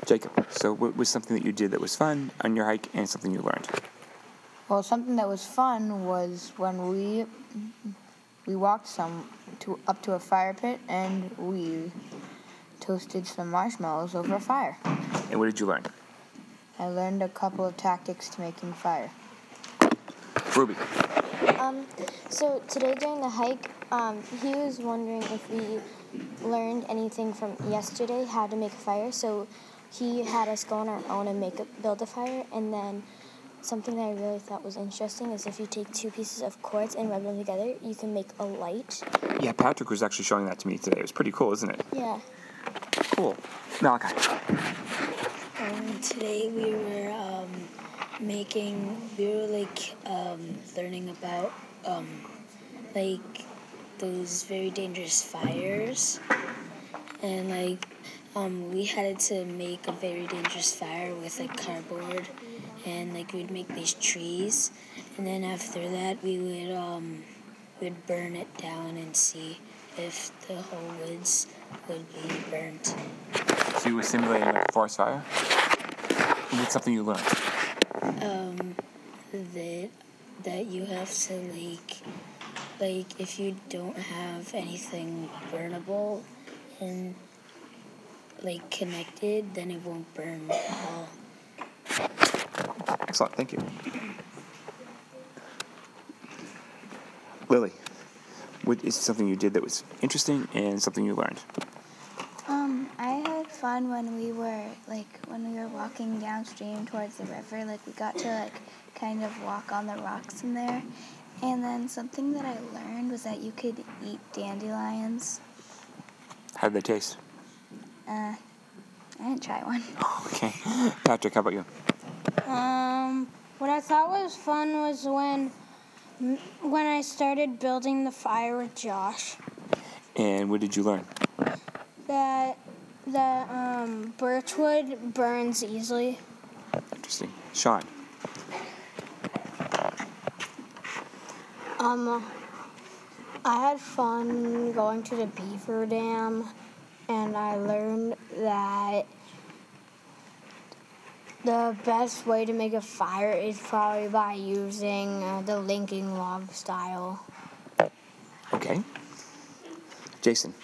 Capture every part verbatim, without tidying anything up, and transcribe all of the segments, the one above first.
Jacob, so what was something that you did that was fun on your hike and something you learned? Well, something that was fun was when we we walked some to up to a fire pit and we toasted some marshmallows over a fire. And what did you learn? I learned a couple of tactics to making fire. Ruby. Um, so today during the hike, um, he was wondering if we learned anything from yesterday, how to make a fire. So he had us go on our own and make a, build a fire. And then something that I really thought was interesting is if you take two pieces of quartz and rub them together, you can make a light. Yeah, Patrick was actually showing that to me today. It was pretty cool, isn't it? Yeah. Cool. Malachi. Um, today we were um, making, we were like um, learning about um, like those very dangerous fires, and like um, we had to make a very dangerous fire with like cardboard, and like we'd make these trees, and then after that we would um, we'd burn it down and see if the whole woods would be burnt. So you were simulating like a forest fire? And what's something you learned? Um, that that you have to like, like if you don't have anything burnable and like connected, then it won't burn at all. Excellent, thank you. Lily, what is something you did that was interesting and something you learned? Um, I had fun when we were, like, when we were walking downstream towards the river. Like, we got to, like, kind of walk on the rocks in there. And then something that I learned was that you could eat dandelions. How did they taste? Uh, I didn't try one. Okay. Patrick, how about you? Um, what I thought was fun was when, when I started building the fire with Josh. And what did you learn? That that um, birchwood burns easily. Interesting. Sean. Um, I had fun going to the beaver dam, and I learned that the best way to make a fire is probably by using uh, the linking log style. Okay. Jason.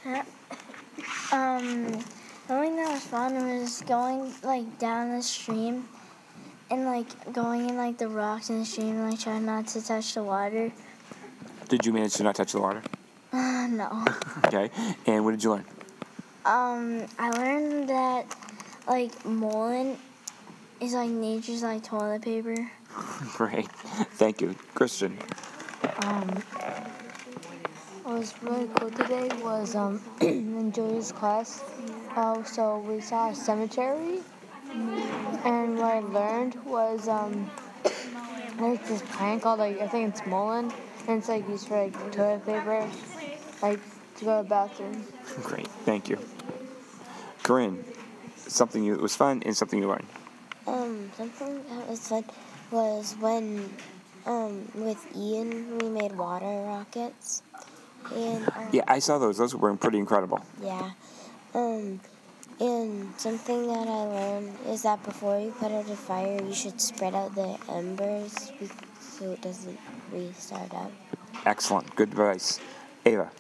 Um, something that was fun was going like down the stream and like going in like the rocks in the stream and like trying not to touch the water. Did you manage to not touch the water? Uh, no. Okay. And what did you learn? Um, I learned that like mullein is like nature's like toilet paper. Great. Thank you. Christian. Um, what was really cool today was um, in Julia's class. Uh, so we saw a cemetery, and what I learned was um, there's this plant called like I think it's mullein, and it's like used for like toilet paper, like to go to the bathroom. Great. Thank you. Corinne. Something you, it was fun and something you learned. Um, something that was fun was when um with Ian we made water rockets. And, um, Yeah, I saw those. Those were pretty incredible. Yeah. Um, and something that I learned is that before you put out a fire, you should spread out the embers so it doesn't restart up. Excellent. Good advice. Ava.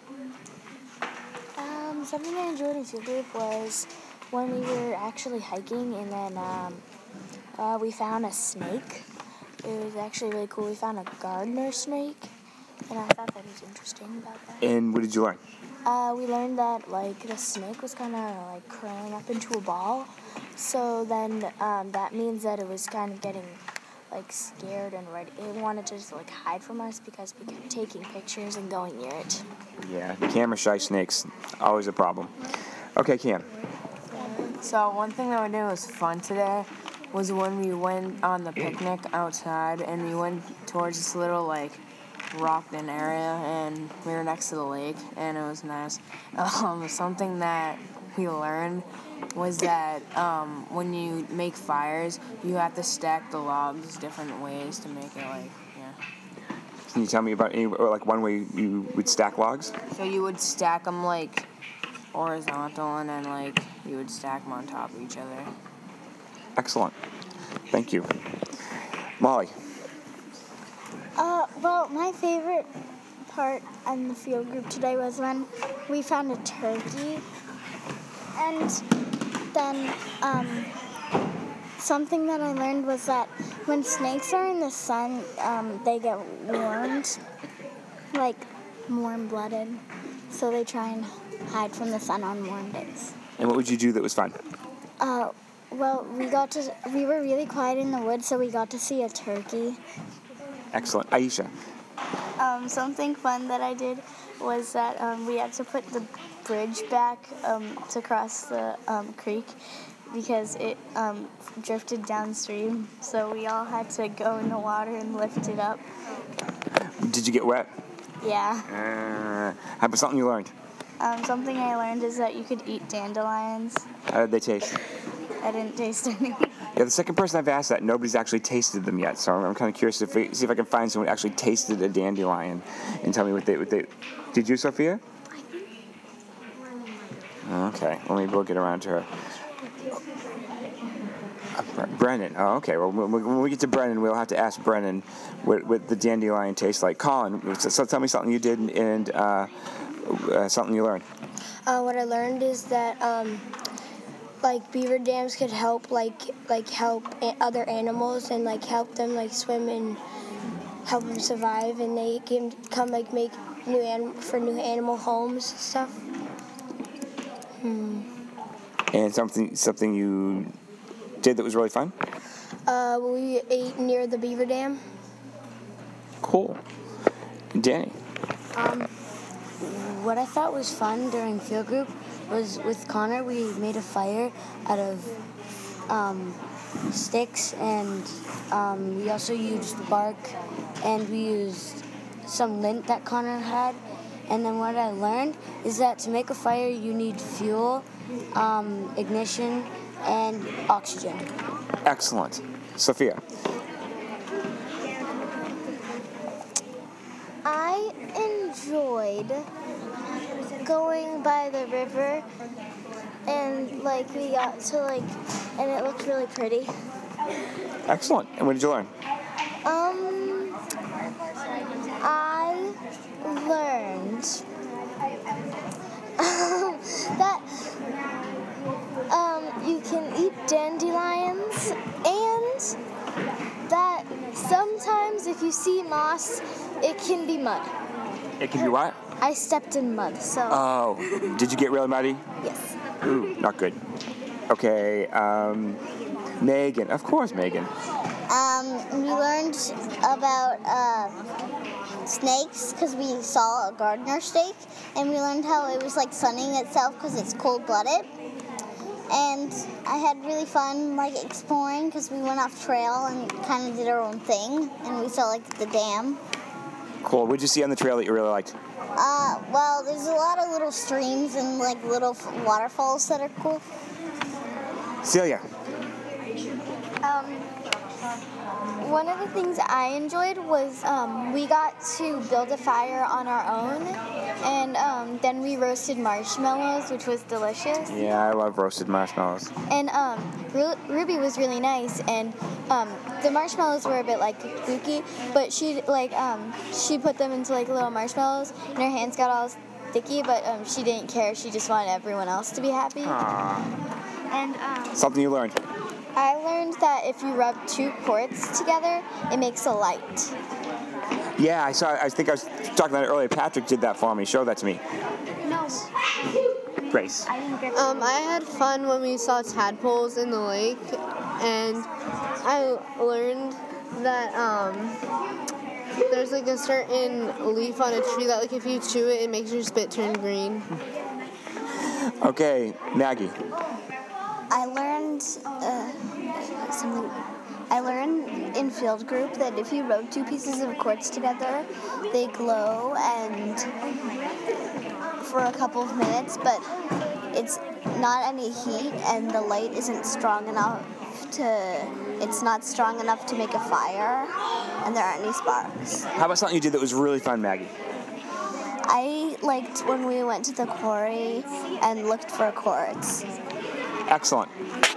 Um, something I enjoyed in field trip was when we were actually hiking and then um, uh, we found a snake. It was actually really cool. We found a gardener snake. And I thought that was interesting about that. And what did you learn? Uh, we learned that like the snake was kind of like curling up into a ball, so then um, that means that it was kind of getting like scared and ready. It wanted to just like hide from us because we kept taking pictures and going near it. Yeah, camera shy snakes, always a problem. Okay, Cam. So one thing that we did was fun today was when we went on the picnic outside and we went towards this little like Rockton area, and we were next to the lake, and it was nice. Um, something that we learned was that um, when you make fires, you have to stack the logs different ways to make it like, yeah. Can you tell me about any, or like one way you would stack logs? So you would stack them like horizontal, and then like you would stack them on top of each other. Excellent. Thank you. Molly. Uh, well, my favorite part in the field group today was when we found a turkey. And then um, something that I learned was that when snakes are in the sun, um, they get warmed, like warm-blooded. So they try and hide from the sun on warm days. And what would you do that was fun? Uh, well, we got to, we were really quiet in the woods, so we got to see a turkey. Excellent. Aisha. Um, something fun that I did was that um, we had to put the bridge back um, to cross the um, creek because it um, drifted downstream. So we all had to go in the water and lift it up. Did you get wet? Yeah. Uh, how about something you learned? Um, something I learned is that you could eat dandelions. How did they taste? I didn't taste any. Yeah, the second person I've asked that, nobody's actually tasted them yet. So I'm, I'm kind of curious to fi- see if I can find someone who actually tasted a dandelion and tell me what they what they. Did you, Sophia? Okay, well maybe we'll get around to her. Uh, Bre- Brennan. Oh, okay. Well, when we, when we get to Brennan, we'll have to ask Brennan what, what the dandelion tastes like. Colin, so, so tell me something you did and, and uh, uh, something you learned. Uh, what I learned is that um, like beaver dams could help like like help a- other animals and like help them like swim and help them survive, and they can come like make new anim- for new animal homes and stuff. Hmm. And something something you did that was really fun? Uh, we ate near the beaver dam. Cool. Danny. Um, what I thought was fun during field group was with Connor, we made a fire out of um, sticks, and um, we also used bark, and we used some lint that Connor had. And then what I learned is that to make a fire, you need fuel, um, ignition, and oxygen. Excellent. Sophia. I enjoyed going by the river, and like we got to like, and it looked really pretty. Excellent. And what did you learn? Um, I learned that um, you can eat dandelions, and that sometimes if you see moss, it can be mud. It can be what? I stepped in mud, so Oh, did you get really muddy? yes. Ooh, not good. Okay, um, Megan. Of course, Megan. Um, we learned about uh, snakes because we saw a gardener snake, and we learned how it was like sunning itself because it's cold-blooded. And I had really fun like exploring because we went off trail and kind of did our own thing, and we saw like the dam. Cool. What did you see on the trail that you really liked? Uh, well, there's a lot of little streams and like little f- waterfalls that are cool. Celia. Um, one of the things I enjoyed was um, we got to build a fire on our own, and um, then we roasted marshmallows, which was delicious. Yeah, I love roasted marshmallows. And um, Ru- Ruby was really nice, and um, the marshmallows were a bit like gooky, but she like um, she put them into like little marshmallows, and her hands got all sticky, but um, she didn't care. She just wanted everyone else to be happy. Aww. And um, Something you learned. I learned that if you rub two quartz together, it makes a light. Yeah, I saw. I think I was talking about it earlier. Patrick did that for me. Show that to me. No. Grace. Um, I had fun when we saw tadpoles in the lake, and I learned that um, there's like a certain leaf on a tree that like if you chew it, it makes your spit turn green. Okay, Maggie. I learned uh, something. I learned in field group that if you rub two pieces of quartz together, they glow and for a couple of minutes, but it's not any heat and the light isn't strong enough to. It's not strong enough to make a fire, and there aren't any sparks. How about something you did that was really fun, Maggie? I liked when we went to the quarry and looked for quartz. Excellent.